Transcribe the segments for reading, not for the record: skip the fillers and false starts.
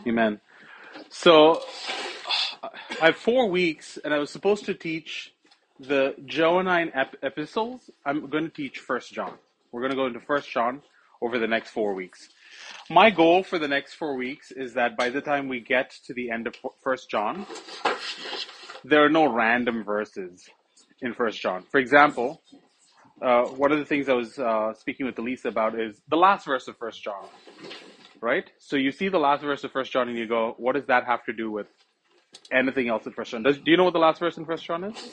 Amen. So I have 4 weeks, and I was supposed to teach the Johannine epistles. I'm going to teach First John. We're going to go into First John over the next 4 weeks. My goal for the next 4 weeks is that by the time we get to the end of First John, there are no random verses in First John. For example, one of the things I was speaking with Elisa about is the last verse of First John, right? So you see the last verse of First John and you go, what does that have to do with anything else in First John? Do you know what the last verse in First John is?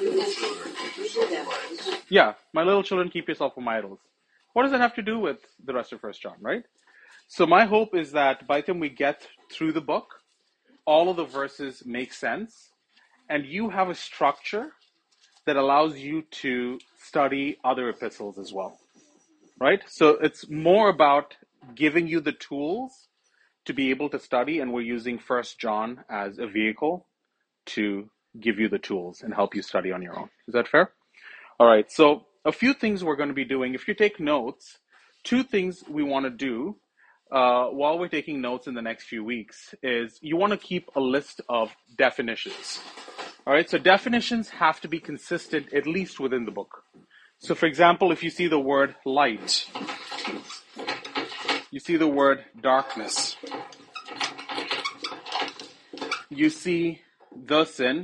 Yeah, my little children, keep yourself from idols. What does that have to do with the rest of First John, right? So my hope is that by the time we get through the book, all of the verses make sense, and you have a structure that allows you to study other epistles as well, right? So it's more about giving you the tools to be able to study, and we're using First John as a vehicle to give you the tools and help you study on your own. Is that fair? All right, so a few things we're going to be doing. If you take notes, 2 things we want to do while we're taking notes in the next few weeks is you want to keep a list of definitions. All right, so definitions have to be consistent at least within the book. So for example, if you see the word light, you see the word darkness, you see the sin,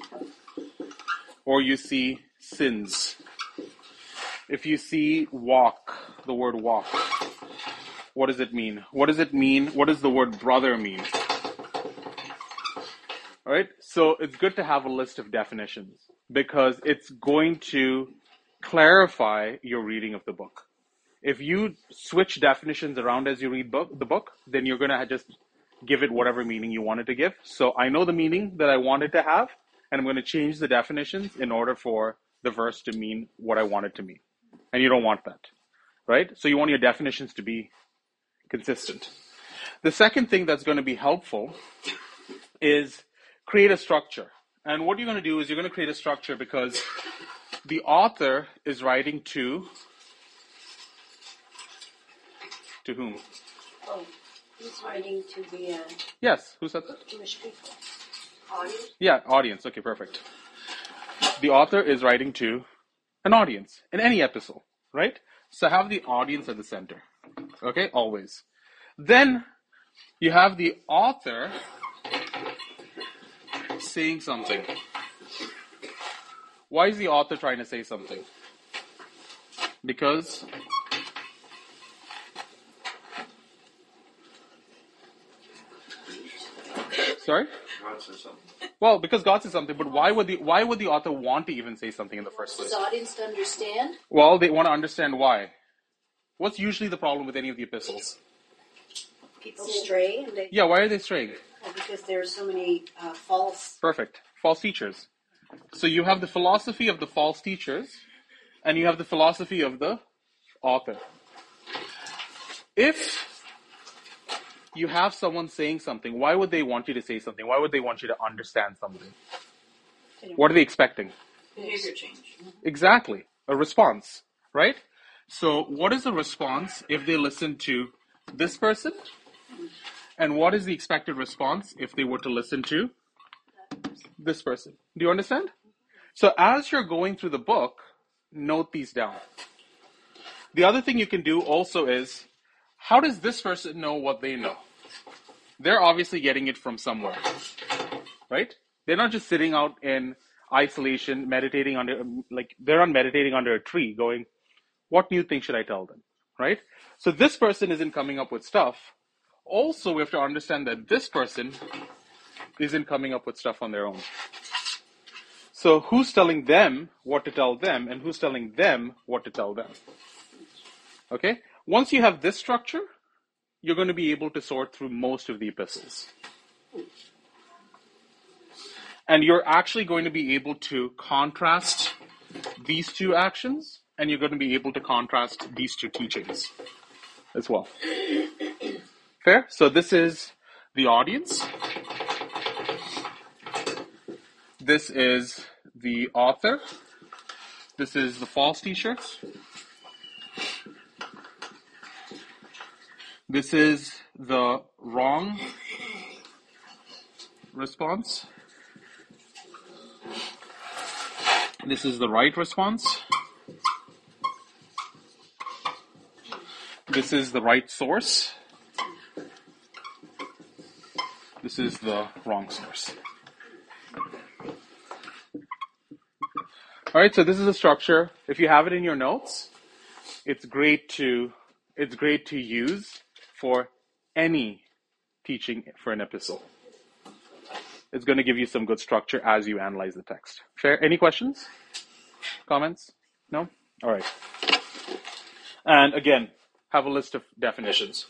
or you see sins. If you see walk, the word walk, what does it mean? What does it mean? What does the word brother mean? All right, so it's good to have a list of definitions because it's going to clarify your reading of the book. If you switch definitions around as you read the book, then you're going to just give it whatever meaning you want it to give. So I know the meaning that I want it to have, and I'm going to change the definitions in order for the verse to mean what I want it to mean. And you don't want that, right? So you want your definitions to be consistent. The second thing that's going to be helpful is create a structure. And what you're going to do is you're going to create a structure because the author is writing to whom? Oh, he's writing to the Yes, who said that? Jewish people. Audience? Yeah, audience. Okay, perfect. The author is writing to an audience in any epistle, right? So have the audience at the center, okay, always. Then you have the author saying something. Why is the author trying to say something? Because sorry? God says something. Well, because God says something, but why would the author want to even say something in the first place? His audience to understand? Well, they want to understand why. What's usually the problem with any of the epistles? People stray. And Yeah, why are they straying? Because there are so many false... Perfect. False teachers. So you have the philosophy of the false teachers, and you have the philosophy of the author. If you have someone saying something, why would they want you to say something? Why would they want you to understand something? What are they expecting? Behavior change. Exactly. A response, right? So what is the response if they listen to this person? And what is the expected response if they were to listen to this person? Do you understand? So as you're going through the book, note these down. The other thing you can do also is, how does this person know what they know? They're obviously getting it from somewhere, right? They're not just sitting out in isolation, meditating they're not meditating under a tree going, what new thing should I tell them, right? So this person isn't coming up with stuff. Also, we have to understand that this person isn't coming up with stuff on their own. So who's telling them what to tell them, and who's telling them what to tell them? Okay? Once you have this structure, you're going to be able to sort through most of the epistles. And you're actually going to be able to contrast these 2 actions, and you're going to be able to contrast these 2 teachings as well. Fair? So this is the audience. This is the author. This is the false teacher. This is the wrong response. This is the right response. This is the right source. This is the wrong source. All right, so this is a structure. If you have it in your notes, it's great to use for any teaching for an epistle. It's going to give you some good structure as you analyze the text. Fair? Any questions? Comments? No? All right. And again, have a list of definitions.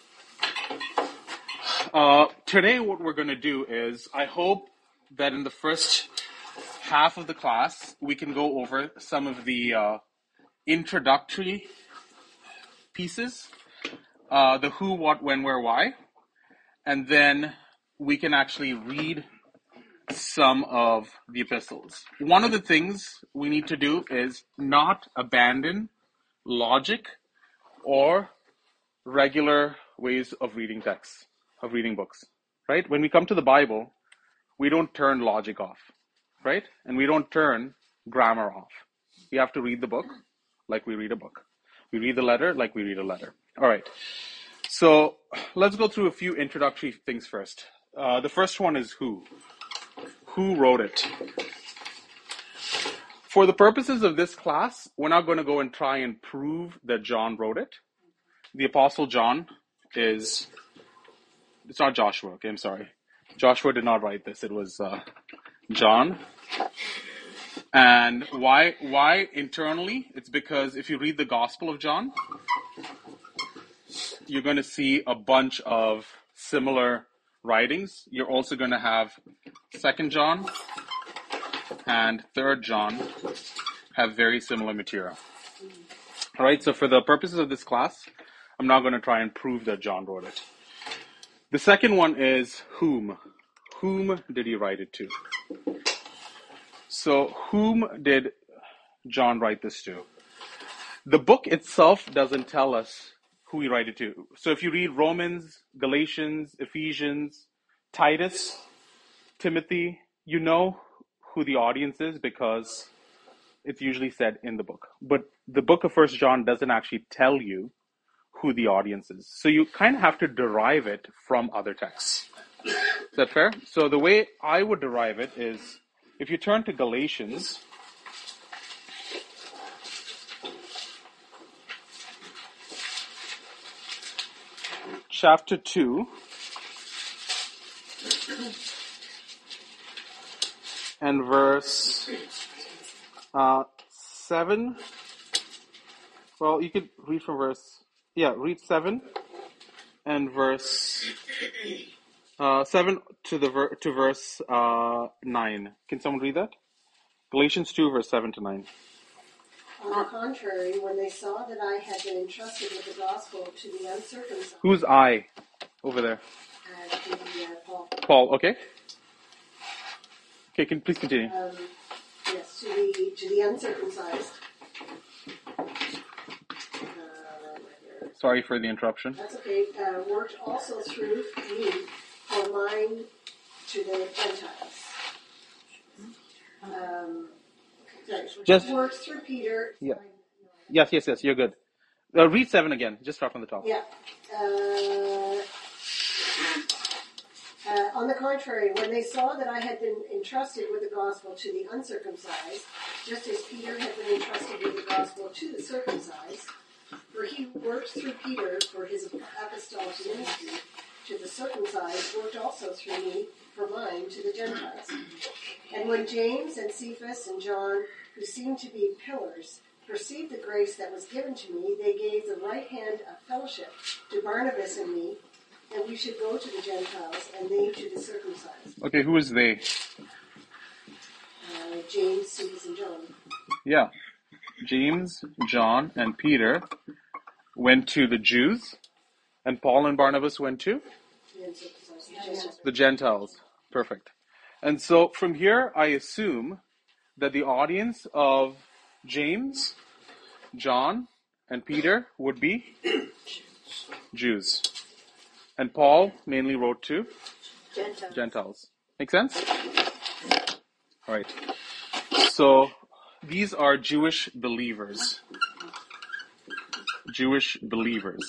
Today what we're going to do is, I hope that in the first half of the class, we can go over some of the introductory pieces, the who, what, when, where, why, and then we can actually read some of the epistles. One of the things we need to do is not abandon logic or regular ways of reading texts, of reading books, right? When we come to the Bible, we don't turn logic off, right? And we don't turn grammar off. We have to read the book like we read a book. We read the letter like we read a letter. All right. So let's go through a few introductory things first. The first one is who. Who wrote it? For the purposes of this class, we're not going to go and try and prove that John wrote it. The Apostle John it's not Joshua, okay, I'm sorry. Joshua did not write this, it was John. And why internally? It's because if you read the Gospel of John, you're going to see a bunch of similar writings. You're also going to have 2nd John and 3rd John have very similar material. All right, so for the purposes of this class, I'm not going to try and prove that John wrote it. The second one is whom. Whom did he write it to? So whom did John write this to? The book itself doesn't tell us who he wrote it to. So if you read Romans, Galatians, Ephesians, Titus, Timothy, you know who the audience is because it's usually said in the book. But the book of 1 John doesn't actually tell you who the audience is. So you kind of have to derive it from other texts. Is that fair? So the way I would derive it is, if you turn to Galatians, chapter 2, and verse 7. Well, you could read from read 7 and verse 7 to verse 9. Can someone read that? Galatians 2, verse 7 to 9. On the contrary, when they saw that I had been entrusted with the gospel to the uncircumcised. Who's I over there? Paul. Paul, okay. Okay, please continue. Yes, to the uncircumcised. Sorry for the interruption. That's okay. Worked also through me for mine to the Gentiles. Just worked through Peter. Yeah. Yes, you're good. Read 7 again. Just start from the top. Yeah. On the contrary, when they saw that I had been entrusted with the gospel to the uncircumcised, just as Peter had been entrusted with the gospel to the circumcised, for he worked through Peter for his apostolic ministry to the circumcised, worked also through me for mine to the Gentiles. And when James and Cephas and John, who seemed to be pillars, perceived the grace that was given to me, they gave the right hand of fellowship to Barnabas and me, and we should go to the Gentiles, and they to the circumcised. Okay, who is they? James, Cephas, and John. Yeah. James, John, and Peter went to the Jews, and Paul and Barnabas went to? The Gentiles. Perfect. And so from here, I assume that the audience of James, John, and Peter would be Jews. And Paul mainly wrote to Gentiles. Make sense? All right. So these are Jewish believers. Jewish believers.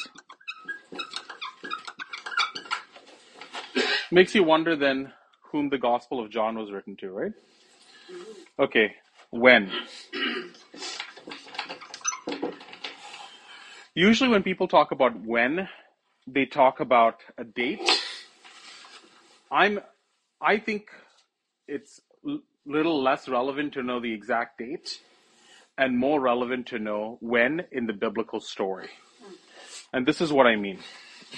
Makes you wonder then whom the Gospel of John was written to, right? Okay, when? Usually when people talk about when, they talk about a date. I think it's little less relevant to know the exact date and more relevant to know when in the biblical story. And this is what I mean.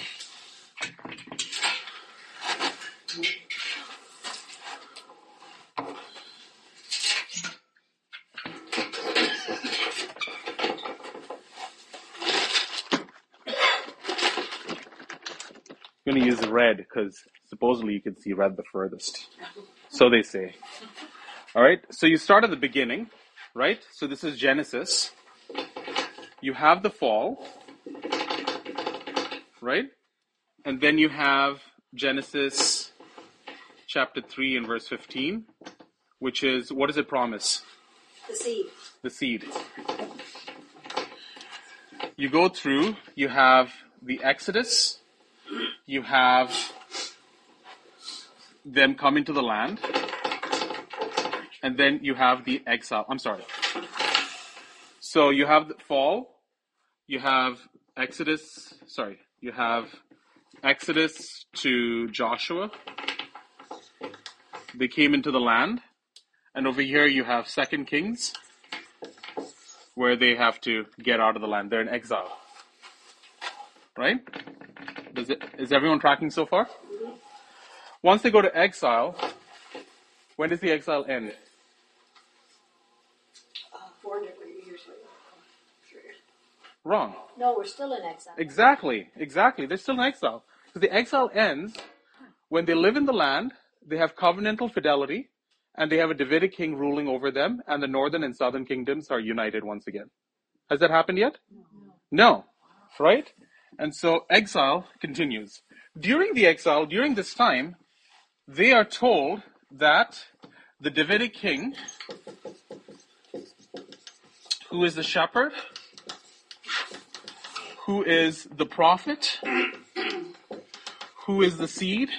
I'm going to use red because supposedly you can see red the furthest. So they say. All right, so you start at the beginning, right? So this is Genesis. You have the fall, right? And then you have Genesis chapter 3 and verse 15, which is, what does it promise? The seed. The seed. You go through, you have the Exodus, you have them coming to the land, and then you have the exile. I'm sorry. So you have the fall, you have Exodus to Joshua. They came into the land, and over here you have 2 Kings, where they have to get out of the land. They're in exile. Right? Is everyone tracking so far? Once they go to exile, when does the exile end? 400 years later. Wrong. No, we're still in exile. Exactly. They're still in exile. Because the exile ends when they live in the land, they have covenantal fidelity, and they have a Davidic king ruling over them, and the northern and southern kingdoms are united once again. Has that happened yet? No. Right? And so exile continues. During the exile, during this time, they are told that the Davidic king, who is the shepherd, who is the prophet, who is the seed,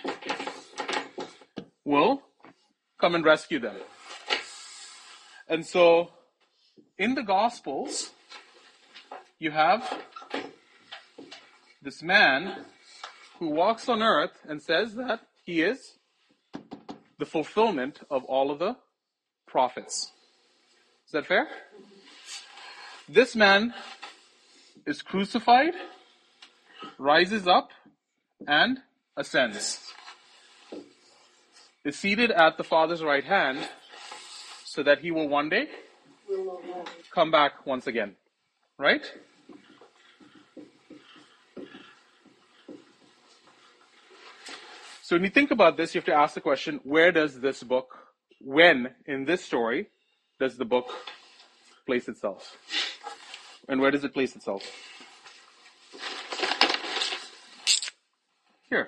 will come and rescue them. And so, in the Gospels, you have this man who walks on earth and says that he is the fulfillment of all of the prophets. Is that fair? This man is crucified, rises up, and ascends. Is seated at the Father's right hand so that he will one day come back once again. Right? So when you think about this, you have to ask the question, where does this book, when in this story, does the book place itself? And where does it place itself? Here.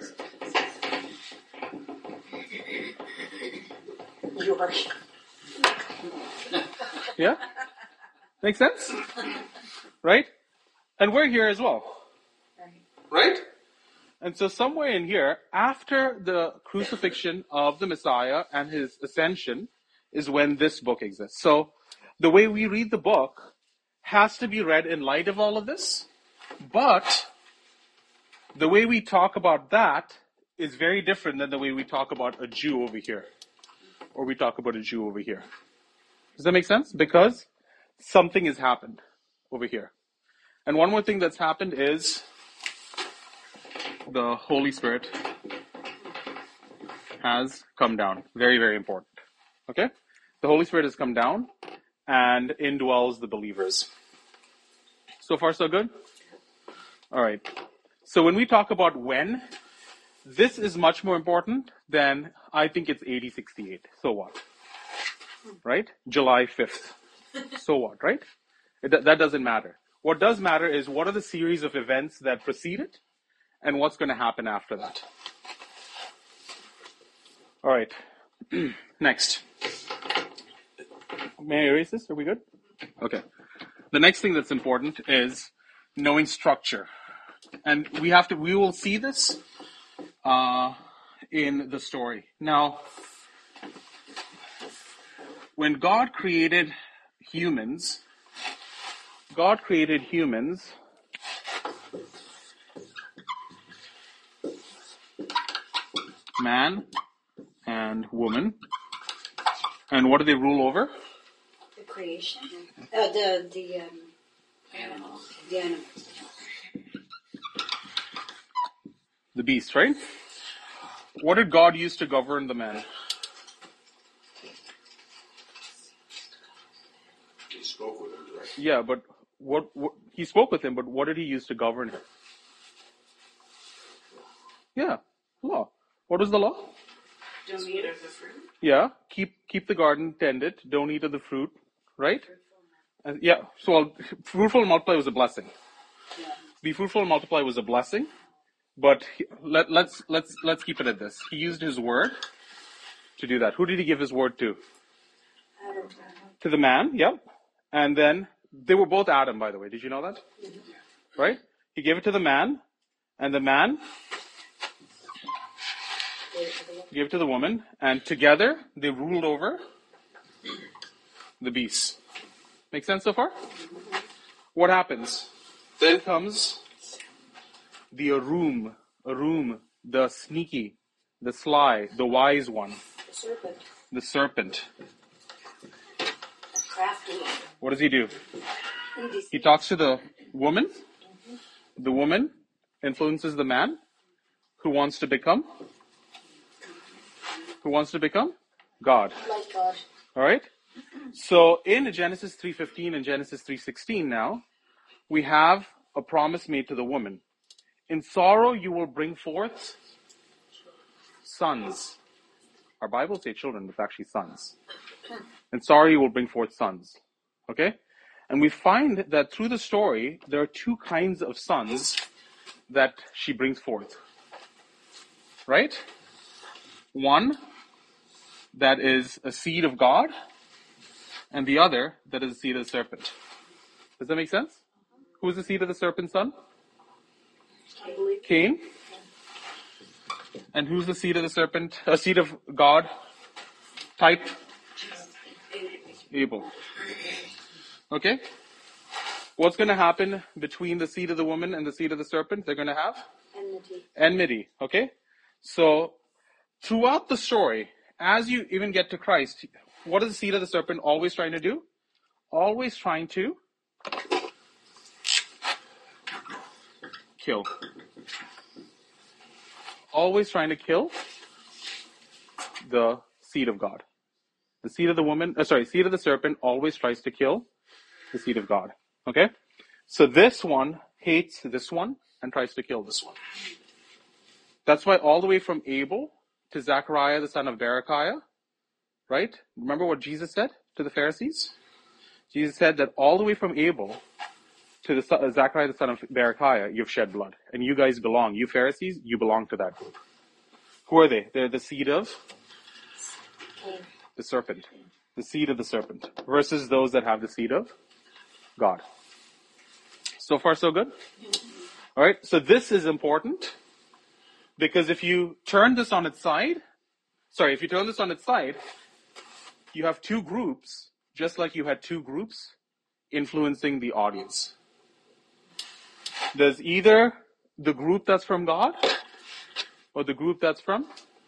Yeah? Make sense? Right? And we're here as well. Right? And so somewhere in here, after the crucifixion of the Messiah and his ascension, is when this book exists. So the way we read the book has to be read in light of all of this, but the way we talk about that is very different than the way we talk about a Jew over here, or we talk about a Jew over here. Does that make sense? Because something has happened over here. And one more thing that's happened is the Holy Spirit has come down. Very, very important. Okay? The Holy Spirit has come down and indwells the believers. So far, so good? All right. So when we talk about when, this is much more important than, I think it's AD 68. So what? Right? July 5th. So what, right? That doesn't matter. What does matter is what are the series of events that precede it and what's going to happen after that. All right. Next. May I erase this? Are we good? Okay. The next thing that's important is knowing structure. And we will see this in the story. Now, when God created humans, man and woman, and what do they rule over? The creation? The animals. The animals. The beast, right? What did God use to govern the man? He spoke with him directly. Yeah, but what he spoke with him, but what did he use to govern him? Yeah, law. What was the law? Don't eat of the fruit. Yeah, keep the garden tended. Don't eat of the fruit, right? Yeah. So fruitful and multiply was a blessing. Be fruitful and multiply was a blessing, but let's keep it at this. He used his word to do that. Who did he give his word to? Adam. To the man. Yep. And then they were both Adam, by the way. Did you know that? Right? He gave it to the man, and the man gave it to the woman, and together they ruled over the beast. Make sense so far? What happens? Then comes the Arum, the sneaky, the sly, the wise one, The serpent. the serpent. Crafty. What does he do? Indecisive. He talks to the woman. The woman influences the man who wants to become God. Like God. All right? So in Genesis 3:15 and Genesis 3:16 now, we have a promise made to the woman. In sorrow you will bring forth sons. Our Bibles say children, but it's actually sons. In sorrow you will bring forth sons. Okay? And we find that through the story, there are two kinds of sons that she brings forth. Right? One that is a seed of God, and the other that is the seed of the serpent. Does that make sense? Who's the seed of the serpent's son? I believe. Cain. And who's the seed of the serpent? A seed of God type? Abel. Okay? What's going to happen between the seed of the woman and the seed of the serpent? They're going to have enmity. Okay? So, throughout the story, as you even get to Christ, what is the seed of the serpent always trying to do? Always trying to kill. Always trying to kill the seed of God. The seed of the woman, seed of the serpent always tries to kill the seed of God. Okay? So this one hates this one and tries to kill this one. That's why all the way from Abel to Zechariah the son of Berechiah, right? Remember what Jesus said to the Pharisees? Jesus said that all the way from Abel to the Zechariah the son of Berechiah, you've shed blood. And you guys belong. You Pharisees, you belong to that group. Who are they? They're the seed of the serpent. The seed of the serpent. Versus those that have the seed of God. So far, so good? Alright, so this is important. Because if you turn this on its side, you have two groups, just like you had two groups influencing the audience. There's either the group that's from God, or the group that's from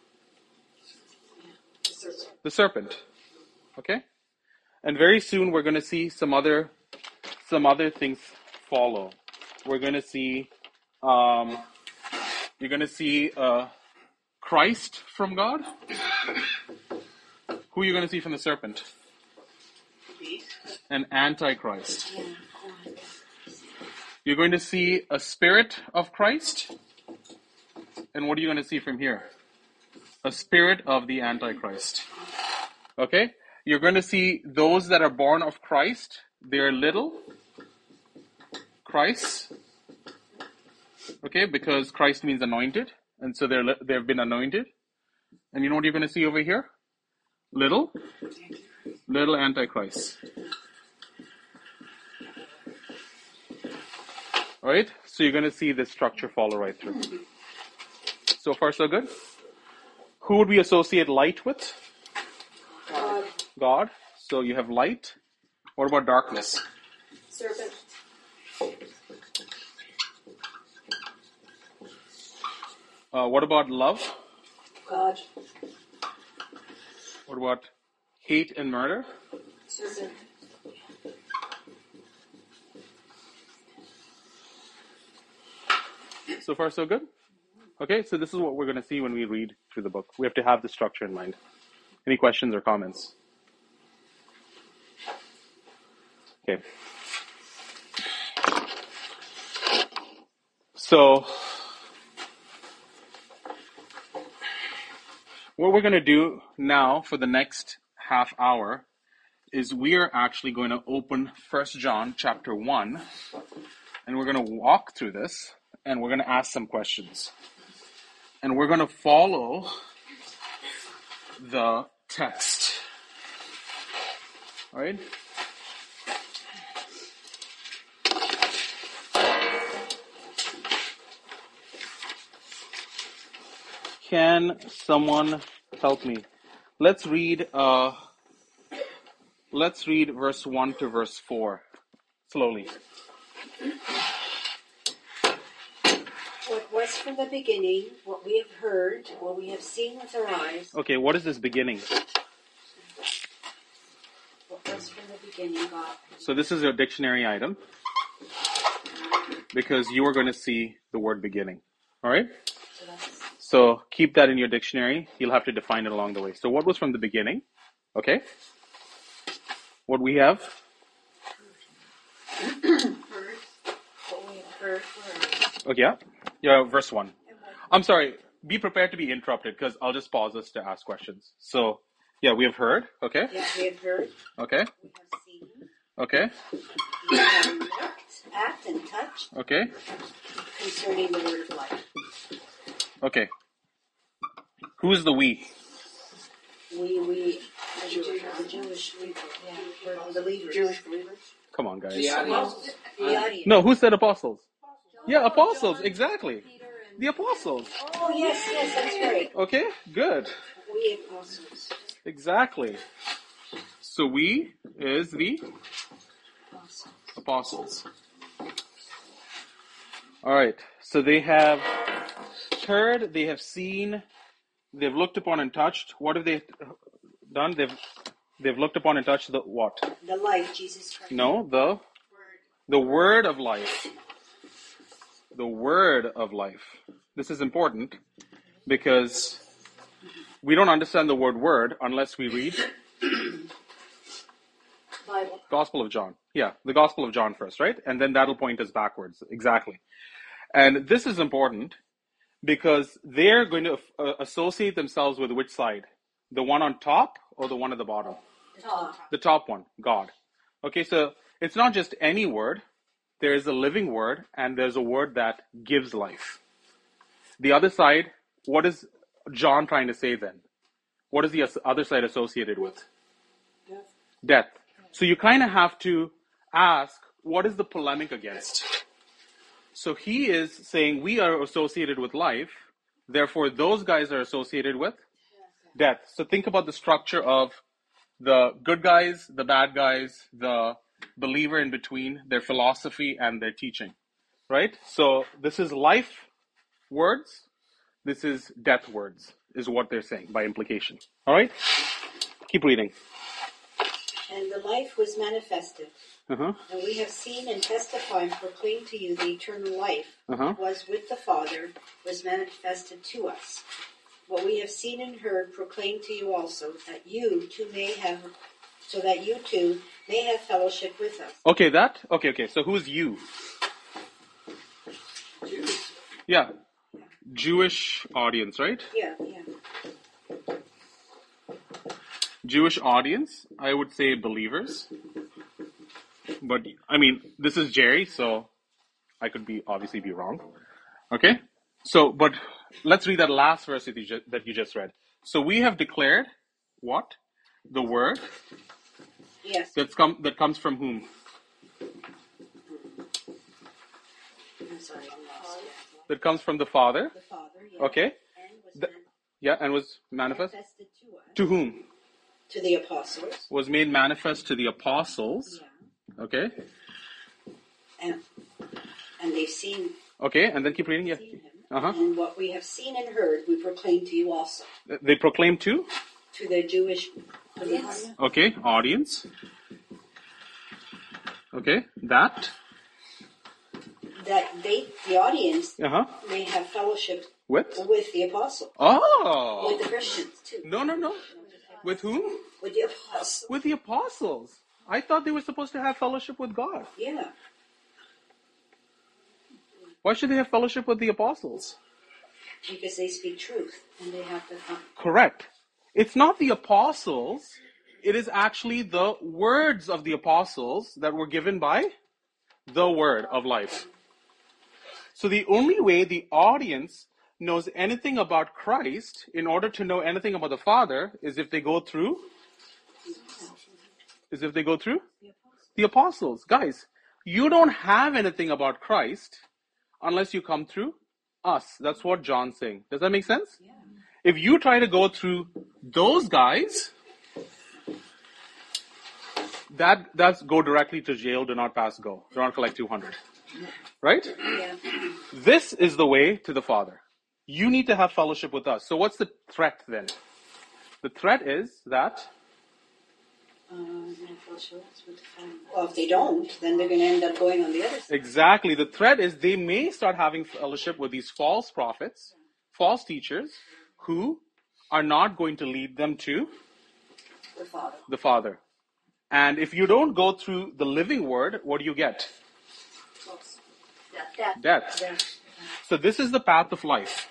the serpent. Okay? And very soon we're going to see some other things follow. We're going to see, you're going to see Christ from God. Who are you going to see from the serpent? An antichrist. You're going to see a spirit of Christ. And what are you going to see from here? A spirit of the antichrist. Okay? You're going to see those that are born of Christ. They're little Christ. Okay? Because Christ means anointed. And so they've been anointed. And you know what you're going to see over here? Little Antichrist. All right, so you're going to see this structure follow right through. So far, so good. Who would we associate light with? God. So you have light. What about darkness? Serpent. What about love? God. What about hate and murder? Serpent. So far, so good? Okay, so this is what we're going to see when we read through the book. We have to have the structure in mind. Any questions or comments? Okay. So, what we're going to do now for the next half hour is we are actually going to open 1 John chapter 1, and we're going to walk through this, and we're going to ask some questions. And we're going to follow the text. All right? Can someone help me? Let's read verse 1 to verse 4 slowly. What was from the beginning, what we have heard, what we have seen with our eyes. Okay, what is this beginning? What was from the beginning, God. So this is a dictionary item because you are going to see the word beginning. All right? So keep that in your dictionary. You'll have to define it along the way. So what was from the beginning? Okay. What we have? What we have heard. Okay, yeah. Yeah, verse 1. I'm sorry. Be prepared to be interrupted because I'll just pause us to ask questions. So, yeah, we have heard. Okay. Yeah, we have heard. Okay. We have seen. Okay. We have looked at and touched Okay. concerning the word of life. Okay. Who's the we? We, the Jewish people, yeah, we're believers. Jewish believers. Come on, guys. The audience. No, who said apostles? Yeah, apostles, exactly. The apostles. Oh, yes, that's right. Okay, good. We apostles. Exactly. So we is the apostles. All right. So they have heard, they have seen, they've looked upon and touched. What have they done? They've looked upon and touched the what? The light, Jesus Christ. No, the word of life. The word of life. This is important because we don't understand the word unless we read Bible. Gospel of John. Yeah, the Gospel of John first, right? And then that'll point us backwards. Exactly. And this is important because they're going to associate themselves with which side? The one on top or the one at the bottom? The top. The top one, God. Okay, so it's not just any word. There is a living word and there's a word that gives life. The other side, what is John trying to say then? What is the other side associated with? Death. So you kind of have to ask, what is the polemic against? So he is saying we are associated with life, therefore those guys are associated with death. So think about the structure of the good guys, the bad guys, the believer in between, their philosophy and their teaching, right? So this is life words, this is death words, is what they're saying by implication. All right? Keep reading. And the life was manifested. Uh-huh. And we have seen and testify and proclaim to you the eternal life Uh-huh. was with the Father, was manifested to us. What we have seen and heard proclaim to you also, that you too may have fellowship with us. Okay. So who's you? Jews. Yeah. Jewish audience, right? Yeah. Jewish audience, I would say believers. But, I mean, this is Jerry, so I could obviously be wrong. Okay? So, but let's read that last verse that you just read. So we have declared what? the word Yes. that comes from whom? I'm sorry, I'm lost. That comes from the Father. The Father, yes. Okay. And was And was manifest manifested to us. to whom? To the apostles. Was made manifest to the apostles. Yeah. Okay. And they've seen, Okay, and then keep reading. Yeah. seen him. Uh-huh. And what we have seen and heard, we proclaim to you also. They proclaim to. To the Jewish audience. Okay, audience. Okay, that. That the audience Uh-huh. may have fellowship With? with the apostles. Oh. With the Christians, too. No. With whom? With the apostles. With the apostles. I thought they were supposed to have fellowship with God. Yeah. Why should they have fellowship with the apostles? Because they speak truth, and they have to come. Correct. It's not the apostles. It is actually the words of the apostles that were given by the word of life. So the only way the audience knows anything about Christ in order to know anything about the Father is if they go through the apostles. Guys, you don't have anything about Christ unless you come through us. That's what John's saying. Does that make sense? Yeah. If you try to go through those guys, that's go directly to jail, do not pass go. Do not collect 200. Right? Yeah. This is the way to the Father. You need to have fellowship with us. So what's the threat then? The threat is that Well, if they don't, then they're going to end up going on the other side. exactly, the threat is they may start having fellowship with these false prophets, false teachers, who are not going to lead them to The Father. the Father. And if you don't go through the living word, what do you get? Death. Yeah. So this is the path of life.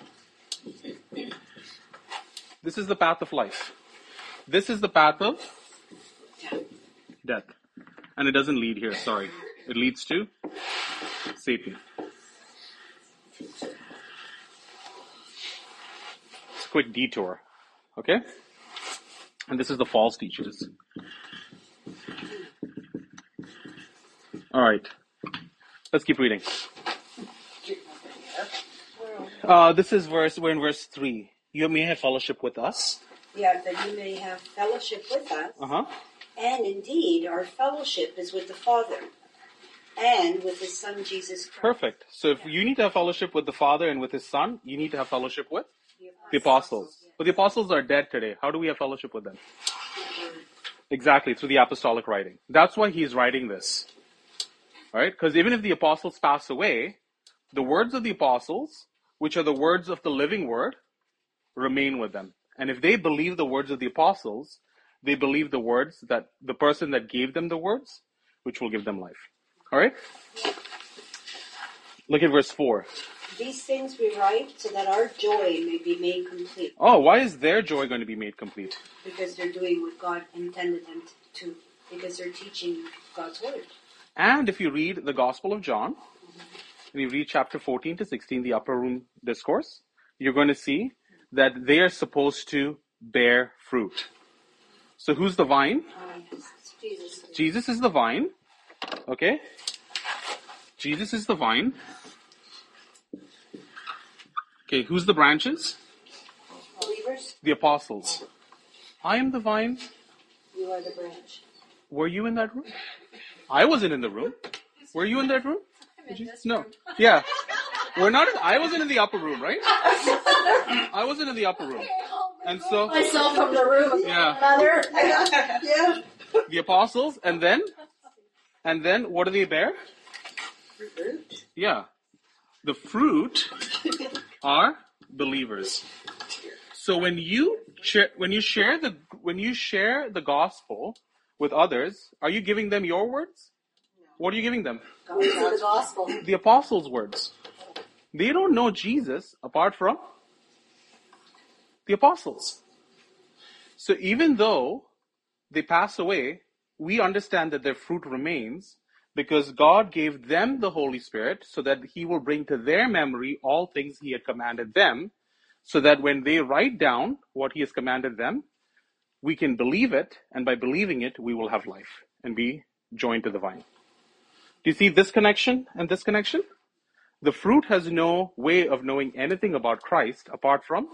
This is the path of life. This is the path of death. And it doesn't lead here, sorry. It leads to Satan. It's a quick detour. Okay? And this is the false teachers. Alright. Let's keep reading. This is we're in verse 3. You may have fellowship with us. Yeah, that you may have fellowship with us. Uh-huh. And indeed, our fellowship is with the Father and with His Son, Jesus Christ. Perfect. So if you need to have fellowship with the Father and with His Son, you need to have fellowship with the apostles. But the apostles are dead today. How do we have fellowship with them? Exactly, through the apostolic writing. That's why he's writing this. Right? Because even if the apostles pass away, the words of the apostles, which are the words of the living word, remain with them. And if they believe the words of the apostles, they believe the words that the person that gave them the words, which will give them life. All right? Look at verse 4. These things we write so that our joy may be made complete. Oh, why is their joy going to be made complete? Because they're doing what God intended them to. Because they're teaching God's word. And if you read the Gospel of John, and you read chapter 14 to 16, the upper room discourse, you're going to see that they are supposed to bear fruit. So who's the vine? Jesus. Jesus is the vine. Okay? Jesus is the vine. Okay, who's the branches? Believers, The apostles. I am the vine. you are the branch. Were you in that room? I wasn't in the room. Were you in that room? No. Yeah. We're not. I wasn't in the upper room, right? I wasn't in the upper room. And so, Myself from the room. yeah, Mother, yeah. the apostles, and then what do they bear? Fruit. Yeah. The fruit are believers. So when you share the gospel with others, are you giving them your words? What are you giving them? Words of the gospel. The apostles' words. They don't know Jesus apart from the apostles. So even though they pass away, we understand that their fruit remains because God gave them the Holy Spirit so that He will bring to their memory all things He had commanded them, so that when they write down what He has commanded them, we can believe it, and by believing it, we will have life and be joined to the vine. Do you see this connection and this connection? The fruit has no way of knowing anything about Christ apart from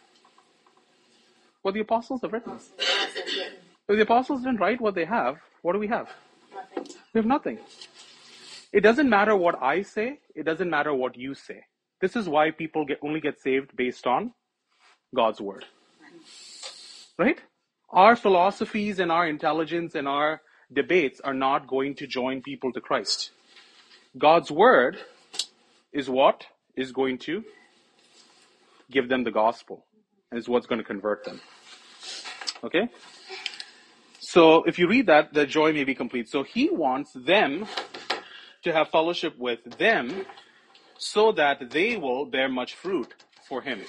what the apostles have written. If the apostles didn't write what they have, what do we have? Nothing. We have nothing. It doesn't matter what I say. It doesn't matter what you say. This is why people only get saved based on God's word. Right? Our philosophies and our intelligence and our debates are not going to join people to Christ. God's word is what is going to give them the gospel, and is what's going to convert them. Okay? So if you read that, the joy may be complete. So he wants them to have fellowship with them so that they will bear much fruit for him.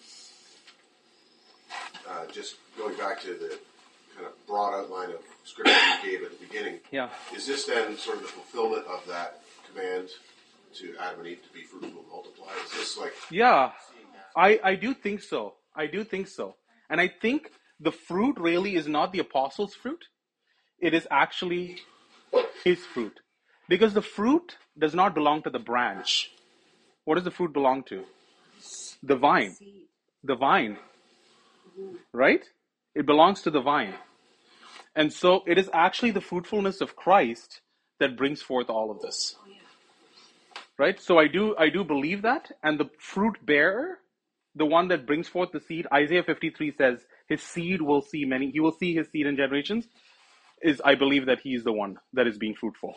Just going back to the kind of broad outline of scripture you gave at the beginning. Yeah. Is this then sort of the fulfillment of that command to Adam and Eve to be fruitful and multiply? Is this like... Yeah, I do think so. I do think so. And I think the fruit really is not the apostles' fruit. It is actually his fruit. Because the fruit does not belong to the branch. What does the fruit belong to? The vine. The vine. Right? It belongs to the vine. And so it is actually the fruitfulness of Christ that brings forth all of this. Right? So I do believe that. And the fruit bearer, the one that brings forth the seed, Isaiah 53 says, his seed will see many, he will see his seed in generations, is I believe that he is the one that is being fruitful.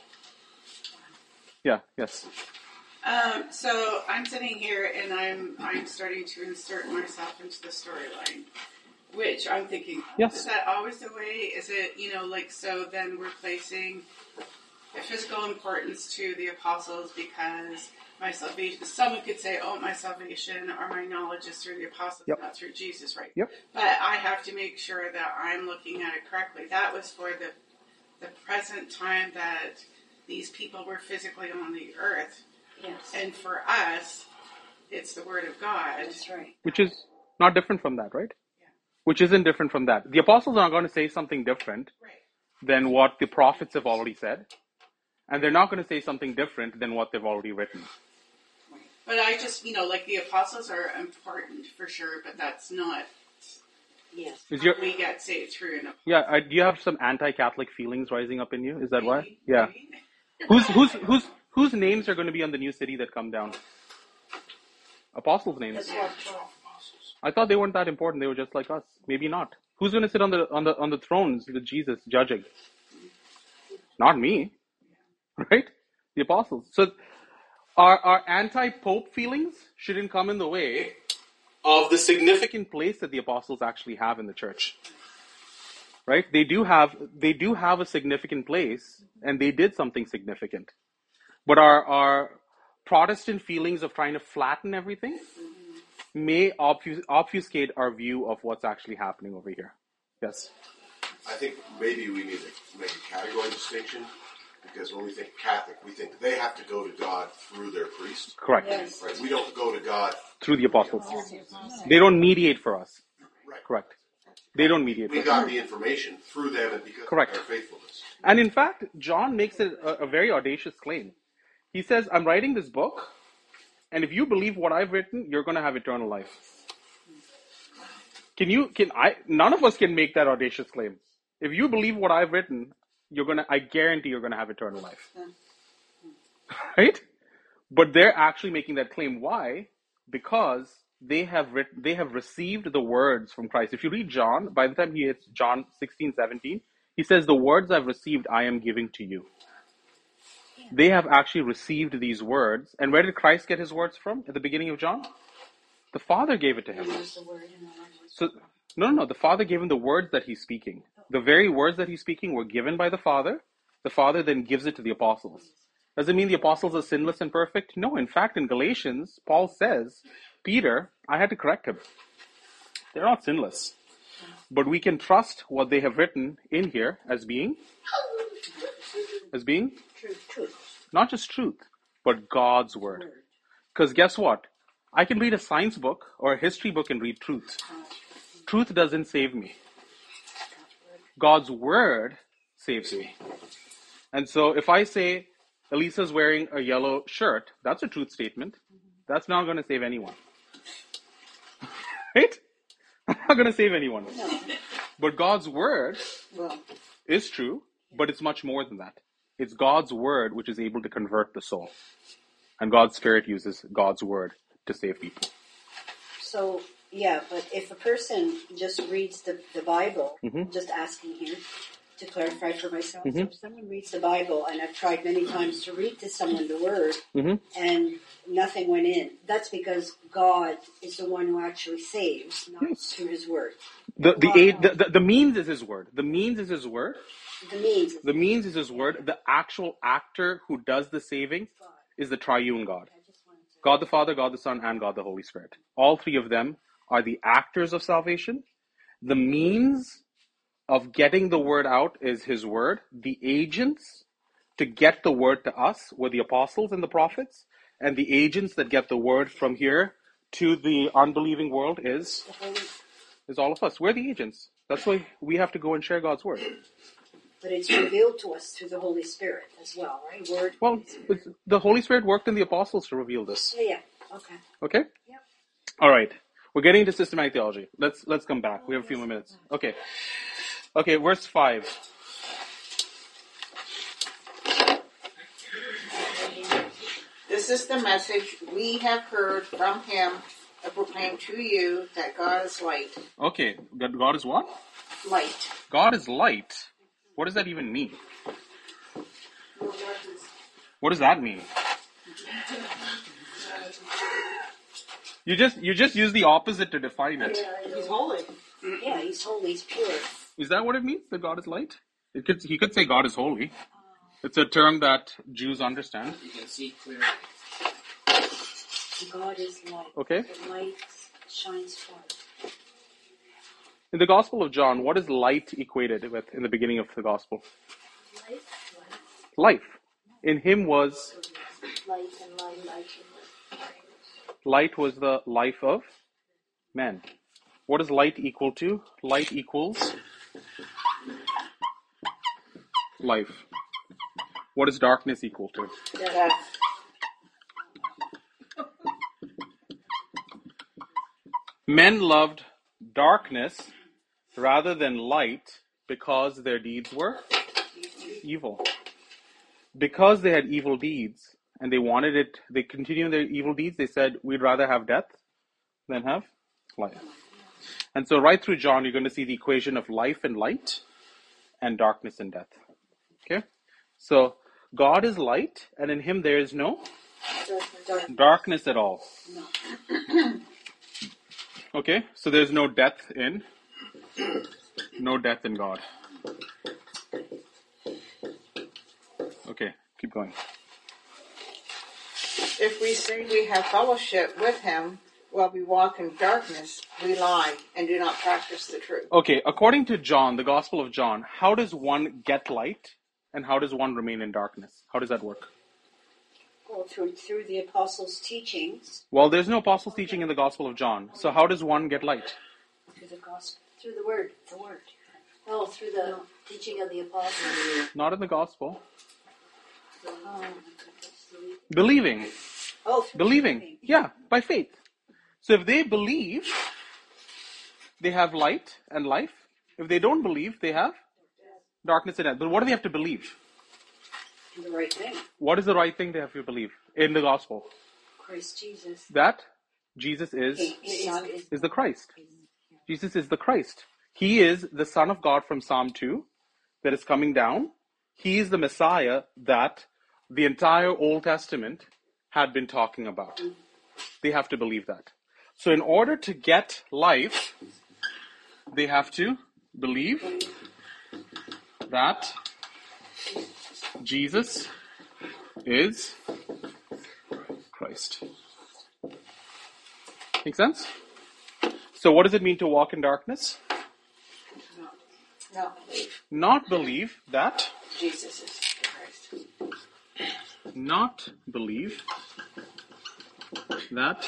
Yeah, yes. So I'm sitting here and I'm starting to insert myself into the storyline, which I'm thinking, Yes. Is that always the way? Is it, so then we're placing a physical importance to the apostles because my salvation, someone could say, oh, my salvation or my knowledge is through the apostles, Yep. not through Jesus, right? Yep. But I have to make sure that I'm looking at it correctly. That was for the present time that these people were physically on the earth. Yes. And for us, it's the Word of God. That's right. Which is not different from that, right? Yeah. Which isn't different from that. The apostles are going to say something different Right. than what the prophets have already said. And they're not going to say something different than what they've already written. Right. But I just, the apostles are important for sure, but that's not Yes. Is your we get saved through an yeah? Do you have some anti-Catholic feelings rising up in you? Is that why? maybe, Yeah. maybe. Whose names are going to be on the new city that come down? Apostles' names. I thought they weren't that important. They were just like us. Maybe not. Who's going to sit on the thrones with Jesus judging? Not me, right? The apostles. So our anti-pope feelings shouldn't come in the way of the significant place that the apostles actually have in the church. Right? They do have a significant place, and they did something significant. But our Protestant feelings of trying to flatten everything may obfuscate our view of what's actually happening over here. Yes? I think maybe we need to make a category distinction, because when we think Catholic, we think they have to go to God through their priest. Correct. Yes. Right? We don't go to God. Through the apostles. They don't mediate for us. Right. Correct. They don't mediate We for us. got the information through them and because Correct. of their faithfulness. And in fact, John makes it a very audacious claim. He says, I'm writing this book, and if you believe what I've written, you're going to have eternal life. None of us can make that audacious claim. If you believe what I've written, I guarantee you're going to have eternal life. Right? But they're actually making that claim. Why? Because they have received the words from Christ. If you read John, by the time he hits John 16:17, he says, the words I've received, I am giving to you. They have actually received these words. And where did Christ get his words from at the beginning of John? The Father gave it to him. So, no. The Father gave him the words that he's speaking. The very words that he's speaking were given by the Father. The Father then gives it to the apostles. Does it mean the apostles are sinless and perfect? No. In fact, in Galatians, Paul says, Peter, I had to correct him. They're not sinless. But we can trust what they have written in here as being Truth. not just truth, but God's word. Because guess what? I can read a science book or a history book and read truth. Truth doesn't save me. God's word saves me. And so if I say Elisa's wearing a yellow shirt, that's a truth statement. That's not going to save anyone. Right? I'm not going to save anyone. No. But God's word Well, is true, but it's much more than that. It's God's word which is able to convert the soul. And God's Spirit uses God's word to save people. so, yeah, but if a person just reads the Bible, just asking here to clarify for myself, so if someone reads the Bible, and I've tried many times to read to someone the word, and nothing went in, that's because God is the one who actually saves, not through his word. The means is his word. The means is his word. The means. The means is his word. The actual actor who does the saving is the triune God. God the Father, God the Son, and God the Holy Spirit. All three of them are the actors of salvation. The means of getting the word out is his word. The agents to get the word to us were the apostles and the prophets. And the agents that get the word from here to the unbelieving world is all of us. We're the agents. That's why we have to go and share God's word. But it's revealed to us through the Holy Spirit as well, right? Word. Well, the Holy Spirit worked in the apostles to reveal this. Yeah. Okay. Okay? Yep. All right. We're getting into systematic theology. Let's come back. We have a few more minutes. Okay. Okay, verse 5. This is the message we have heard from him and proclaim to you, that God is light. Okay, God is what? Light. God is light. What does that even mean? What does that mean? You just use the opposite to define it. He's holy. Yeah, he's holy, he's pure. Is that what it means, that God is light? He could say God is holy. It's a term that Jews understand. You can see clearly. God is light. Okay. The light shines forth. In the Gospel of John, what is light equated with in the beginning of the Gospel? Life. In him was... Light and light. Light was the life of man. What is light equal to? Light equals life. What is darkness equal to? Death. Men loved darkness rather than light because their deeds were evil. Because they had evil deeds and they wanted it, they continued their evil deeds, they said, we'd rather have death than have life. And so right through John, you're going to see the equation of life and light and darkness and death. Okay? So God is light, and in him there is no darkness at all. Okay? So there's no death in God. Okay, keep going. If we say we have fellowship with him while we walk in darkness, we lie and do not practice the truth. Okay, according to John, the Gospel of John, how does one get light and how does one remain in darkness? How does that work? Well, through the apostles' teachings. Well, there's no apostles' teaching in the Gospel of John. So how does one get light? Through the gospel. Through the word. The word. No, through the teaching of the apostles. Not in the Gospel. Oh, Believing. oh through Believing. Yeah, by faith. So if they believe, they have light and life. If they don't believe, they have darkness and death. But what do they have to believe? The right thing. What is the right thing they have to believe in the Gospel? Christ Jesus. That Jesus is the Christ. Jesus is the Christ. He is the Son of God from Psalm 2 that is coming down. He is the Messiah that the entire Old Testament had been talking about. They have to believe that. So in order to get life, they have to believe that Jesus is Christ. Make sense? So what does it mean to walk in darkness? No. Not believe that. Jesus is Christ. Not believe that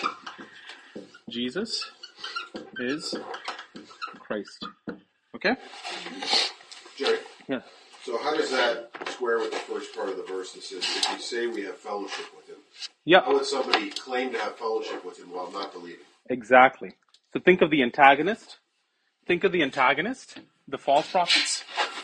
Jesus is Christ. Okay? Yeah. So how does that square with the first part of the verse that says, if we say we have fellowship with him? Yeah. How would somebody claim to have fellowship with him while not believing? Exactly. So think of the antagonist. Think of the antagonist, the false prophets.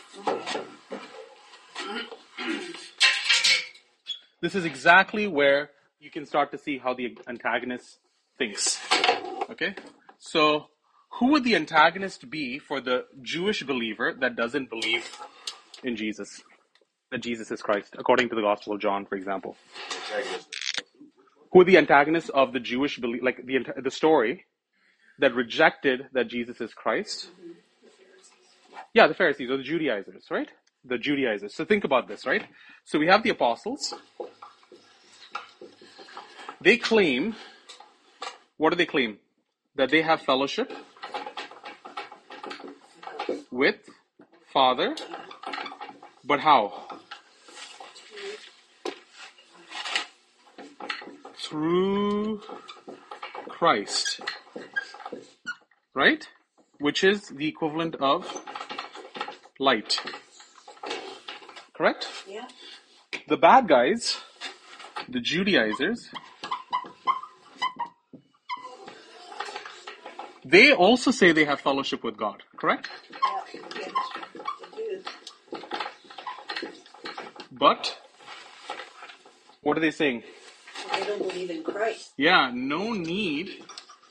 This is exactly where you can start to see how the antagonist thinks. Okay? So, who would the antagonist be for the Jewish believer that doesn't believe in Jesus? That Jesus is Christ, according to the Gospel of John, for example. Who are the antagonists of the Jewish belief, like the story that rejected that Jesus is Christ? Yeah, the Pharisees or the Judaizers, right? The Judaizers. So think about this, right? So we have the apostles. They claim, what do they claim? That they have fellowship with Father, but how? Through Christ, right? Which is the equivalent of light. Correct? Yeah. The bad guys, the Judaizers, they also say they have fellowship with God. Correct? Yeah. They do. But what are they saying? They don't believe in Christ. Yeah, no need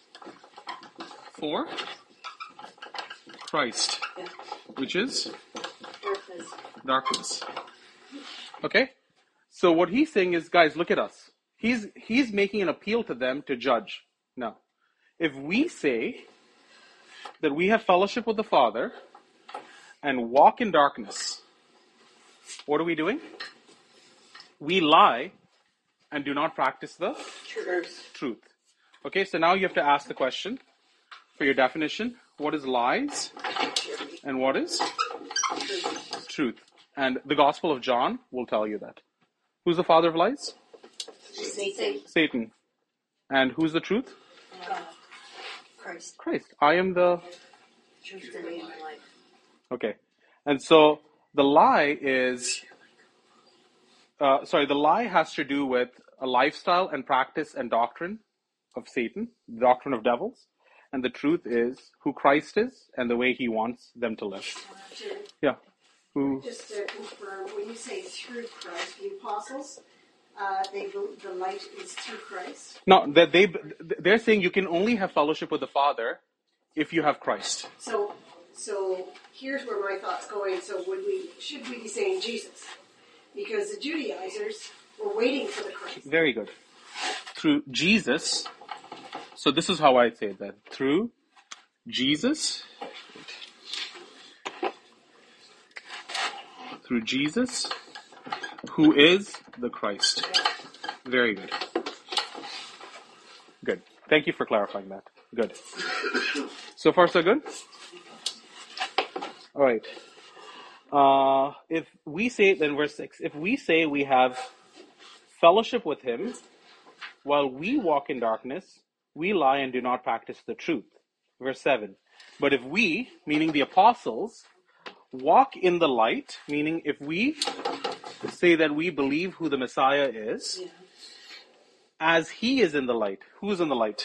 for Christ, Yeah. which is Darkness. darkness. Okay? So what he's saying is, guys, look at us. He's making an appeal to them to judge. Now, if we say that we have fellowship with the Father and walk in darkness, what are we doing? We lie and do not practice the truth. Okay, so now you have to ask the question for your definition. What is lies and what is truth? And the Gospel of John will tell you that. Who's the father of lies? Satan. And who's the truth? God. Christ. Christ. I am the... Truth, the way, and the life. Okay. And so the lie is... the lie has to do with a lifestyle and practice and doctrine of Satan, the doctrine of devils. And the truth is who Christ is and the way he wants them to live. Yeah. Just to confirm, when you say through Christ, the apostles, the light is through Christ? No, they're saying you can only have fellowship with the Father if you have Christ. So here's where my thought's going. So should we be saying Jesus? Because the Judaizers were waiting for the Christ. Very good. Through Jesus. So this is how I say that. Through Jesus. Through Jesus, who is the Christ. Very good. Good. Thank you for clarifying that. Good. So far, so good? All right. If we say, then verse 6, if we say we have fellowship with him while we walk in darkness, we lie and do not practice the truth. Verse 7. But if we, meaning the apostles, walk in the light, meaning if we say that we believe who the Messiah is, as he is in the light. Who is in the light?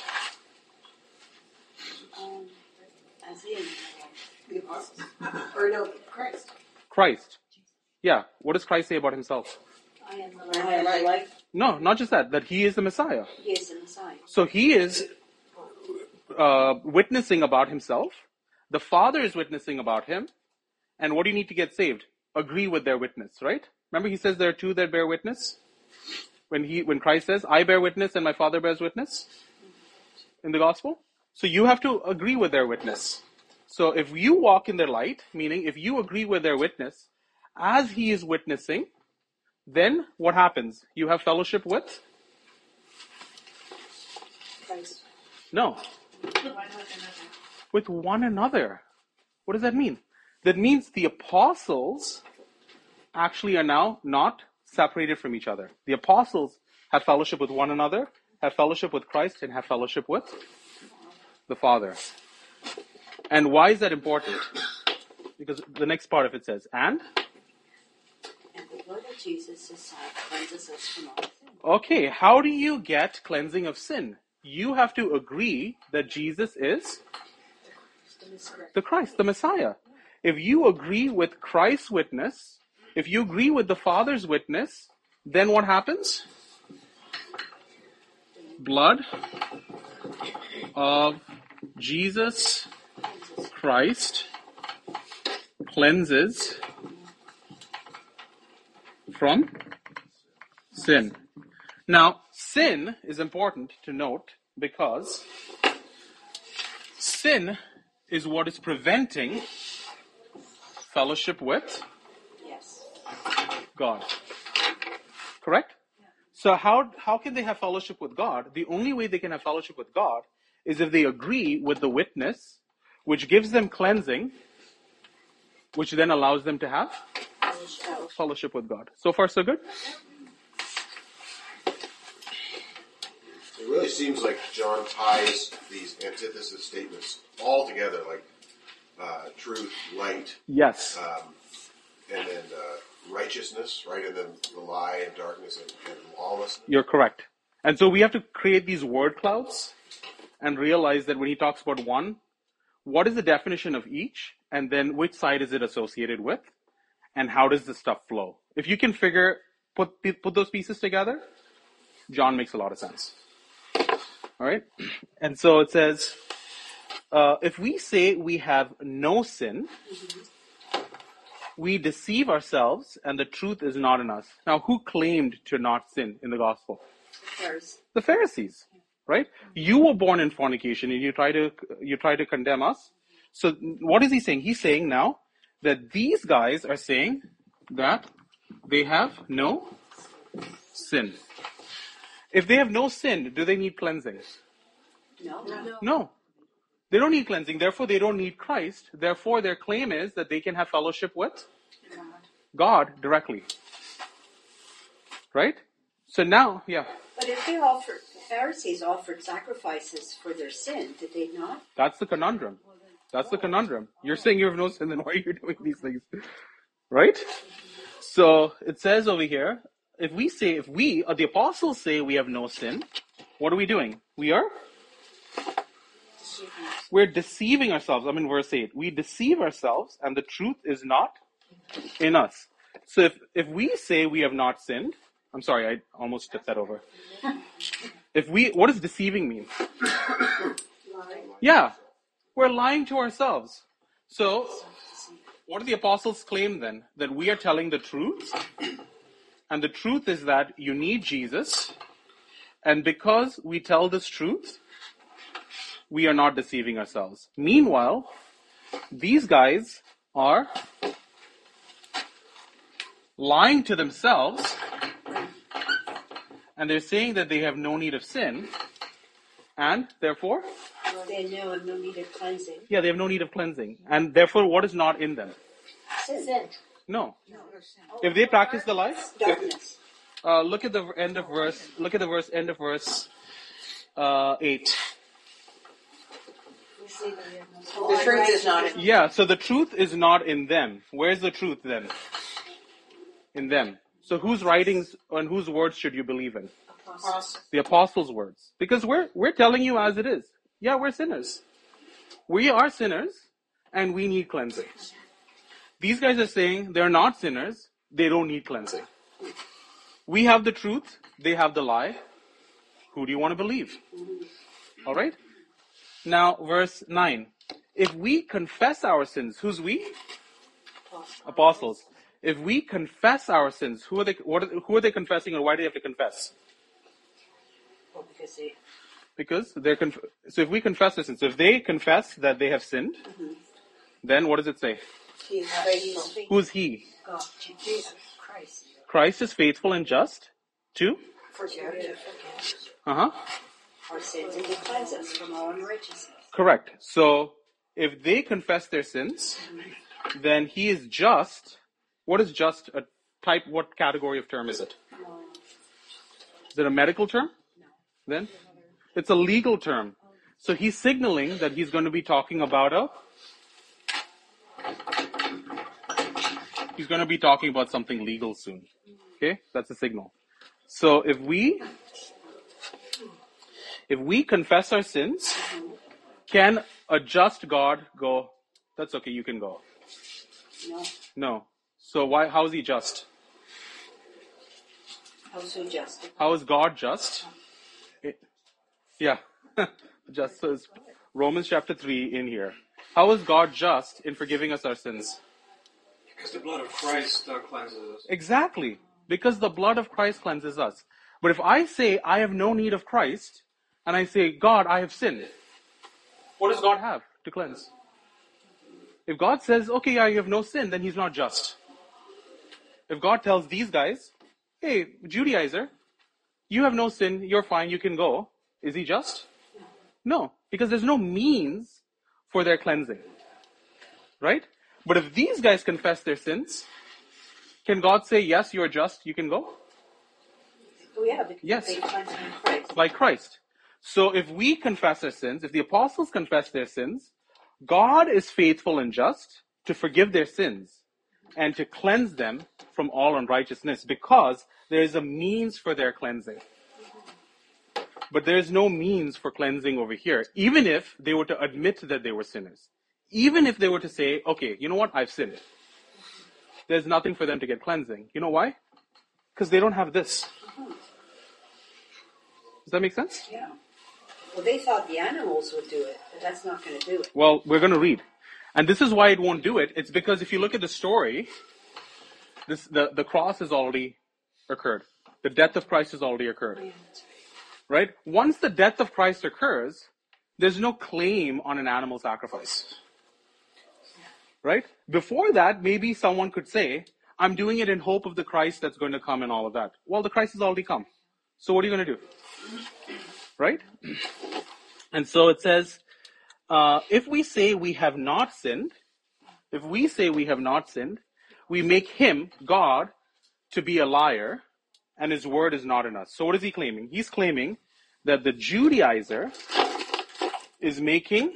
As he is. The apostles. Or no, Christ. Christ. Yeah. What does Christ say about himself? I am the light. No, not just that. That he is the Messiah. He is the Messiah. So he is witnessing about himself. The Father is witnessing about him. And what do you need to get saved? Agree with their witness, right? Remember he says there are two that bear witness? When Christ says, I bear witness and my Father bears witness in the gospel. So you have to agree with their witness. So if you walk in their light, meaning if you agree with their witness, as he is witnessing, then what happens? You have fellowship with? Christ. No. With one another. What does that mean? That means the apostles actually are now not separated from each other. The apostles have fellowship with one another, have fellowship with Christ, and have fellowship with the Father. And why is that important? because the next part of it says, and the blood of Jesus, his son, cleanses us from all sin. okay, how do you get cleansing of sin? You have to agree that Jesus is the Christ, the Messiah. If you agree with Christ's witness, if you agree with the Father's witness, then what happens? Blood of Jesus Christ cleanses from sin. Now, sin is important to note because sin is what is preventing fellowship with Yes. God. Correct? So how can they have fellowship with God? The only way they can have fellowship with God is if they agree with the witness, which gives them cleansing, which then allows them to have fellowship with God. So far, so good? It really seems like John ties these antithesis statements all together, like truth, light, Yes. and then righteousness, right? And then the lie and darkness and lawlessness. You're correct. And so we have to create these word clouds and realize that when he talks about one, what is the definition of each? And then which side is it associated with? And how does the stuff flow? If you can put those pieces together, John makes a lot of sense. All right? And so it says, if we say we have no sin, we deceive ourselves and the truth is not in us. Now, who claimed to not sin in the gospel? The Pharisees, right? You were born in fornication and you try to condemn us. So what is he saying? He's saying now that these guys are saying that they have no sin. If they have no sin, do they need cleansing? No. They don't need cleansing. Therefore, they don't need Christ. Therefore, their claim is that they can have fellowship with God directly. Right? So now, yeah. But if the Pharisees offered sacrifices for their sin, did they not? That's the conundrum. That's the conundrum. You're saying you have no sin, then why are you doing these things? Right? So it says over here, if we, or the apostles say we have no sin, what are we doing? We're deceiving ourselves. I'm in verse 8. We deceive ourselves and the truth is not in us. So if we say we have not sinned, I'm sorry, I almost tipped that over. What does deceiving mean? Yeah. We're lying to ourselves. So, what do the apostles claim then? That we are telling the truth. And the truth is that you need Jesus. And because we tell this truth, we are not deceiving ourselves. Meanwhile, these guys are lying to themselves. And they're saying that they have no need of sin. And therefore? They know have no need of cleansing. Yeah, they have no need of cleansing. And therefore, what is not in them? Sin. No. If they practice the lie, Darkness. look at the end of verse. Look at the end of verse 8. The truth is not in Yeah. So the truth is not in them. Where's the truth then? In them. So whose writings and whose words should you believe in? us. The apostles' words. Because we're telling you as it is. Yeah, we're sinners. We are sinners, and we need cleansing. These guys are saying they're not sinners, they don't need cleansing. We have the truth, they have the lie. Who do you want to believe? Alright? Now, verse 9. If we confess our sins, who's we? Apostles. If we confess our sins, who are they confessing, or why do they have to confess? Because so if we confess their sins, so if they confess that they have sinned, then what does it say? He's faithful. Who's he? God, Jesus Christ. Christ is faithful and just to Forgive our sins and to cleanse us from all unrighteousness. Correct. So if they confess their sins, then he is just. What is just a type? What category of term is it? Is it a medical term? Then it's a legal term. So he's signaling that he's going to be talking about He's going to be talking about something legal soon. Okay? That's a signal. So if we confess our sins, can a just God go, that's okay, you can go? No. No. So how is he just? How so just? How is God just? Yeah. Just so it's Romans chapter 3 in here. How is God just in forgiving us our sins? Because the blood of Christ cleanses us. Exactly. Because the blood of Christ cleanses us. But if I say I have no need of Christ, and I say, God, I have sinned, what does God have to cleanse? If God says, okay, yeah, you have no sin, then he's not just. If God tells these guys, hey, Judaizer, you have no sin, you're fine, you can go, is he just? No, because there's no means for their cleansing. Right? But if these guys confess their sins, can God say, yes, you're just, you can go? Oh yeah, because Yes. they cleanse in Christ. Like Christ. So if we confess our sins, if the apostles confess their sins, God is faithful and just to forgive their sins and to cleanse them from all unrighteousness, because there is a means for their cleansing. But there is no means for cleansing over here, even if they were to admit that they were sinners. Even if they were to say, okay, you know what, I've sinned. There's nothing for them to get cleansing. You know why? Because they don't have this. Does that make sense? Yeah. Well, they thought the animals would do it, but that's not going to do it. Well, we're going to read. And this is why it won't do it. It's because if you look at the story, the cross has already occurred. The death of Christ has already occurred. Right? Once the death of Christ occurs, there's no claim on an animal sacrifice. Right? Before that, maybe someone could say, I'm doing it in hope of the Christ that's going to come and all of that. Well, the Christ has already come. So what are you going to do? Right? And so it says, if we say we have not sinned, we make him, God, to be a liar, and his word is not in us. So what is he claiming? He's claiming that the Judaizer is making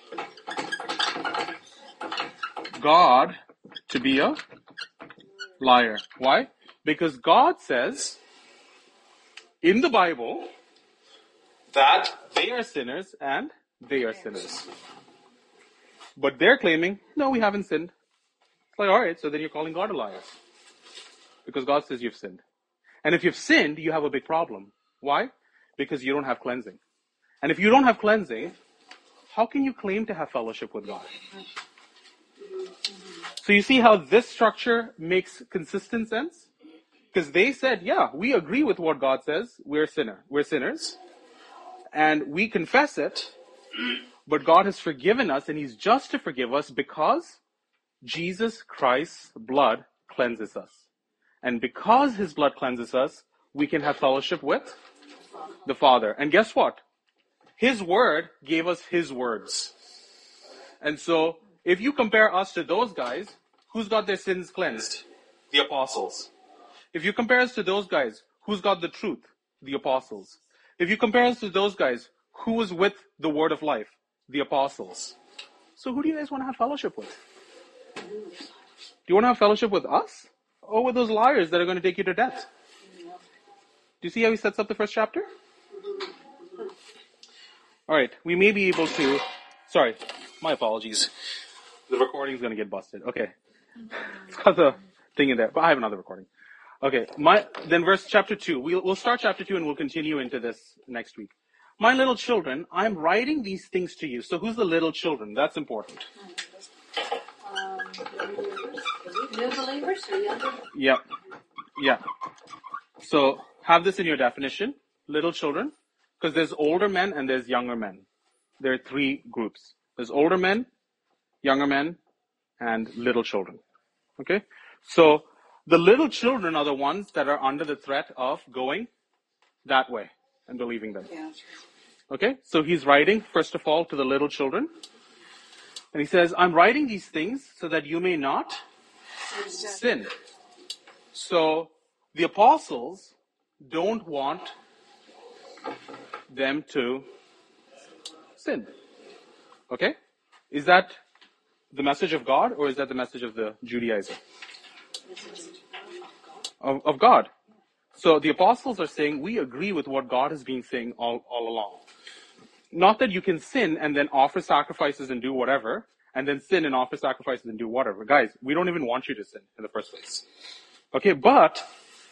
God to be a liar. Why? Because God says in the Bible that they are sinners and they are sinners. But they're claiming, no, we haven't sinned. It's like, all right, so then you're calling God a liar. Because God says you've sinned. And if you've sinned, you have a big problem. Why? Because you don't have cleansing. And if you don't have cleansing, how can you claim to have fellowship with God? So you see how this structure makes consistent sense? Because they said, yeah, we agree with what God says. We're sinners. And we confess it. But God has forgiven us, and he's just to forgive us because Jesus Christ's blood cleanses us. And because his blood cleanses us, we can have fellowship with the Father. And guess what? His word gave us his words. And so, if you compare us to those guys, who's got their sins cleansed? The apostles. If you compare us to those guys, who's got the truth? The apostles. If you compare us to those guys, who was with the word of life? The apostles. So who do you guys want to have fellowship with? Do you want to have fellowship with us? Or with those liars that are going to take you to death? Do you see how he sets up the first chapter? Alright, we may be able to... Sorry, my apologies. The recording's going to get busted. Okay. It's got the thing in there, but I have another recording. Okay, then verse chapter 2. We'll start chapter 2 and we'll continue into this next week. My little children, I'm writing these things to you. So who's the little children? That's important. New believers or younger? Yeah. So have this in your definition. Little children. Because there's older men and there's younger men. There are three groups. There's older men, younger men, and little children. Okay? So the little children are the ones that are under the threat of going that way and believing them. Yeah. Okay? So he's writing, first of all, to the little children. And he says, I'm writing these things so that you may not sin. So the apostles don't want them to sin. Okay? Is that the message of God or is that the message of the Judaizer? of God. So the apostles are saying, we agree with what God has been saying all along. Not that you can sin and then offer sacrifices and do whatever, and then sin and offer sacrifices and do whatever. Guys, we don't even want you to sin in the first place. Okay, but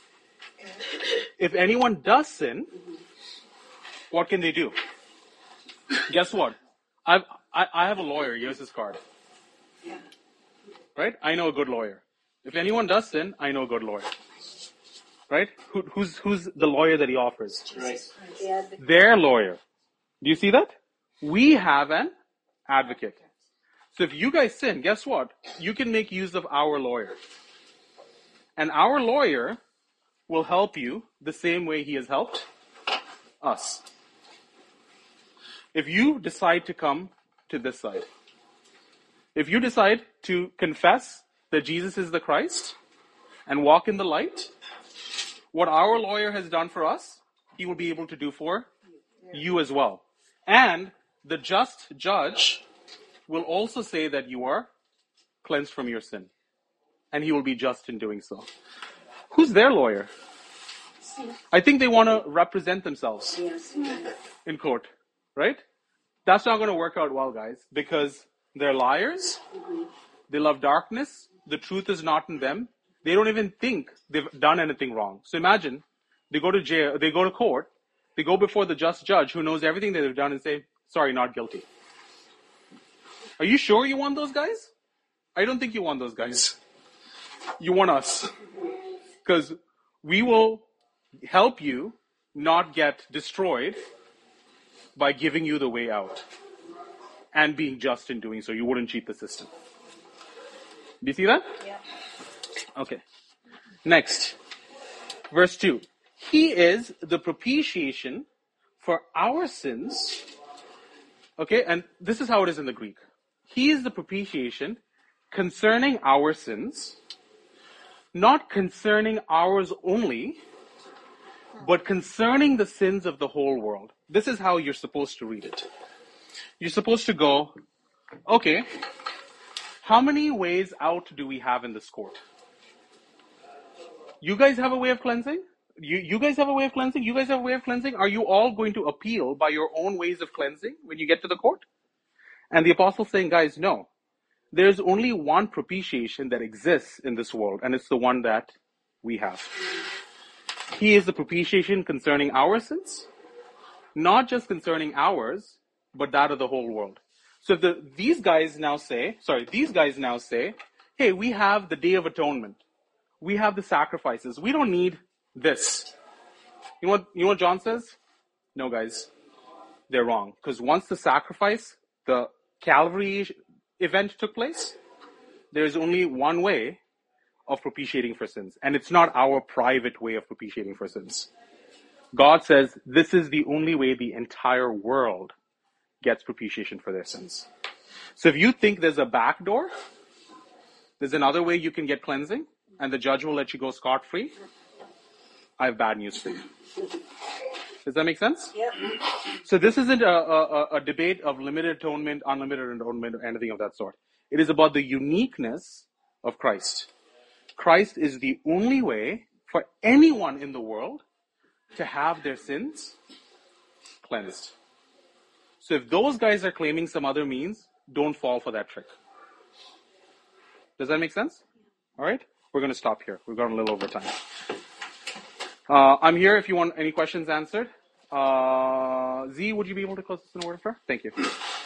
if anyone does sin, what can they do? Guess what? I have a lawyer. Here's his card. Right? I know a good lawyer. If anyone does sin, I know a good lawyer. Right? Who's the lawyer that he offers? Right. Their lawyer. Do you see that? We have an advocate. So if you guys sin, guess what? You can make use of our lawyer. And our lawyer will help you the same way he has helped us. If you decide to come to this side, if you decide to confess that Jesus is the Christ and walk in the light, what our lawyer has done for us, he will be able to do for you as well. And the just judge will also say that you are cleansed from your sin. And he will be just in doing so. Who's their lawyer? I think they want to represent themselves in court, right? That's not going to work out well, guys, because they're liars. They love darkness. The truth is not in them. They don't even think they've done anything wrong. So imagine they go to jail, they go to court, they go before the just judge who knows everything that they've done and say, sorry, not guilty. Are you sure you want those guys? I don't think you want those guys. You want us. Because we will help you not get destroyed by giving you the way out and being just in doing so. You wouldn't cheat the system. Do you see that? Yeah. Okay. Next. Verse 2. He is the propitiation for our sins. Okay, and this is how it is in the Greek. He is the propitiation concerning our sins, not concerning ours only, but concerning the sins of the whole world. This is how you're supposed to read it. You're supposed to go, okay, how many ways out do we have in this court? You guys have a way of cleansing? You guys have a way of cleansing? You guys have a way of cleansing? Are you all going to appeal by your own ways of cleansing when you get to the court? And the apostle's saying, guys, no. There's only one propitiation that exists in this world, and it's the one that we have. He is the propitiation concerning our sins, not just concerning ours, but that of the whole world. So if these guys now say, hey, we have the Day of Atonement. We have the sacrifices. We don't need this. You know what John says? No, guys. They're wrong. Because once the sacrifice, the Calvary event took place, there's only one way of propitiating for sins. And it's not our private way of propitiating for sins. God says this is the only way the entire world gets propitiation for their sins. So if you think there's a back door, there's another way you can get cleansing, and the judge will let you go scot-free, I have bad news for you. Does that make sense? Yep. So this isn't a debate of limited atonement, unlimited atonement, or anything of that sort. It is about the uniqueness of Christ. Christ is the only way for anyone in the world to have their sins cleansed. So if those guys are claiming some other means, don't fall for that trick. Does that make sense? All right? We're going to stop here. We've gone a little over time. I'm here if you want any questions answered. Z, would you be able to close this in a word of prayer? Thank you.